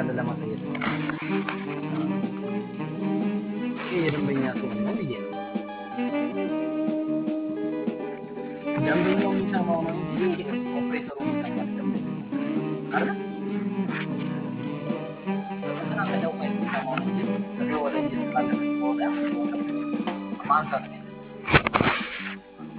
እንዳለ ለማሳየት ነው። ይሄ የደንበኛ ቶን ነው ብዬ ነው። ደንበኛው የሚሰማው ነው እንጂ ኦፕሬተሩ የሚሰማው አይደለም አይደል? ተናገደው ወይ የሚሰማው ነው እንጂ ሬዲዮ ላይ እየተላለፈ ከሆነ ማንሳት ነው።